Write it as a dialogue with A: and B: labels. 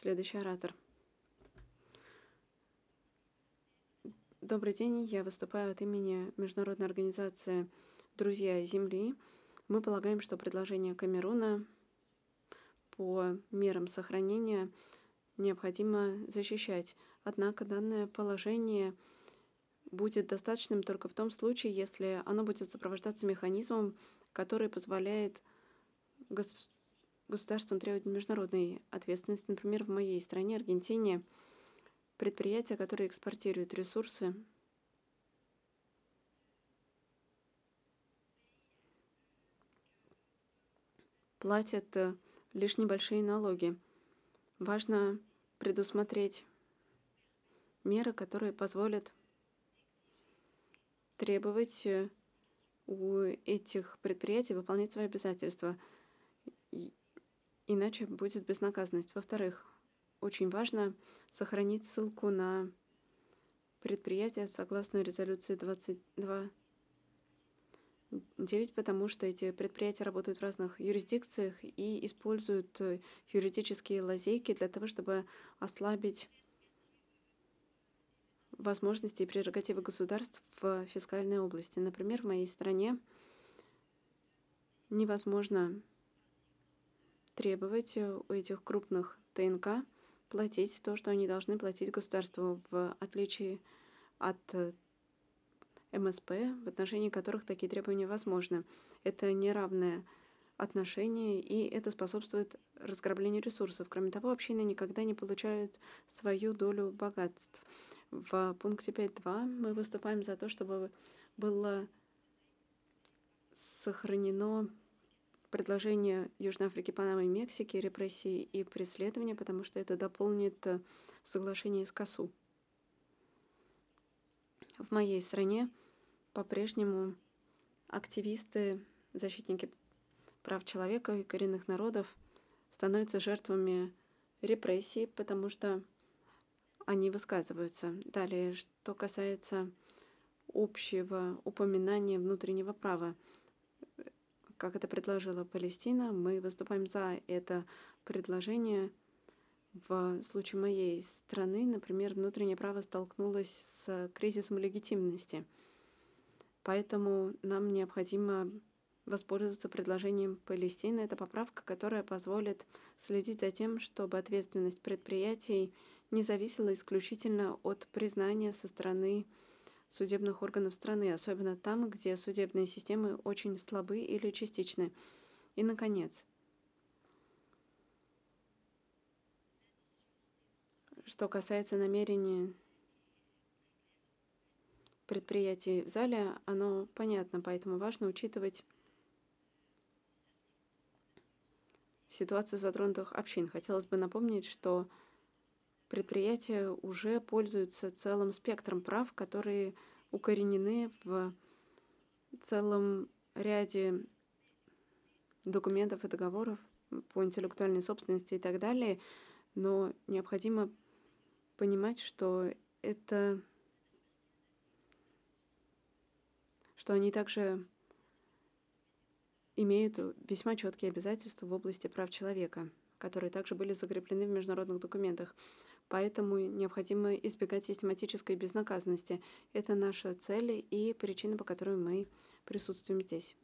A: Следующий оратор. Добрый день, я выступаю от имени Международной организации «Друзья Земли». Мы полагаем, что предложение Камеруна по мерам сохранения необходимо защищать. Однако данное положение будет достаточным только в том случае, если оно будет сопровождаться механизмом, который позволяет государствам требовать международной ответственности. Например, в моей стране, Аргентине, предприятия, которые экспортируют ресурсы, платят лишь небольшие налоги. Важно предусмотреть меры, которые позволят требовать у этих предприятий выполнять свои обязательства. Иначе будет безнаказанность. Во-вторых, очень важно сохранить ссылку на предприятия согласно резолюции 22.9, потому что эти предприятия работают в разных юрисдикциях и используют юридические лазейки для того, чтобы ослабить возможности и прерогативы государств в фискальной области. Например, в моей стране невозможно требовать у этих крупных ТНК платить то, что они должны платить государству, в отличие от МСП, в отношении которых такие требования возможны. Это неравное отношение, и это способствует разграблению ресурсов. Кроме того, общины никогда не получают свою долю богатств. В пункте 5.2 мы выступаем за то, чтобы было сохранено предложение Южной Африки, Панамы и Мексики, репрессии и преследования, потому что это дополнит соглашение из КАСУ. В моей стране по-прежнему активисты, защитники прав человека и коренных народов становятся жертвами репрессий, потому что они высказываются. Далее, что касается общего упоминания внутреннего права, как это предложила Палестина, мы выступаем за это предложение. В случае моей страны, например, внутреннее право столкнулось с кризисом легитимности. Поэтому нам необходимо воспользоваться предложением Палестины. Это поправка, которая позволит следить за тем, чтобы ответственность предприятий не зависела исключительно от признания со стороны судебных органов страны, особенно там, где судебные системы очень слабы или частичны. И, наконец, что касается намерений предприятий в зале, оно понятно, поэтому важно учитывать ситуацию затронутых общин. Хотелось бы напомнить, что предприятия уже пользуются целым спектром прав, которые укоренены в целом ряде документов и договоров по интеллектуальной собственности и так далее, но необходимо понимать, что они также имеют весьма четкие обязательства в области прав человека, которые также были закреплены в международных документах. Поэтому необходимо избегать систематической безнаказанности. Это наша цель и причина, по которой мы присутствуем здесь.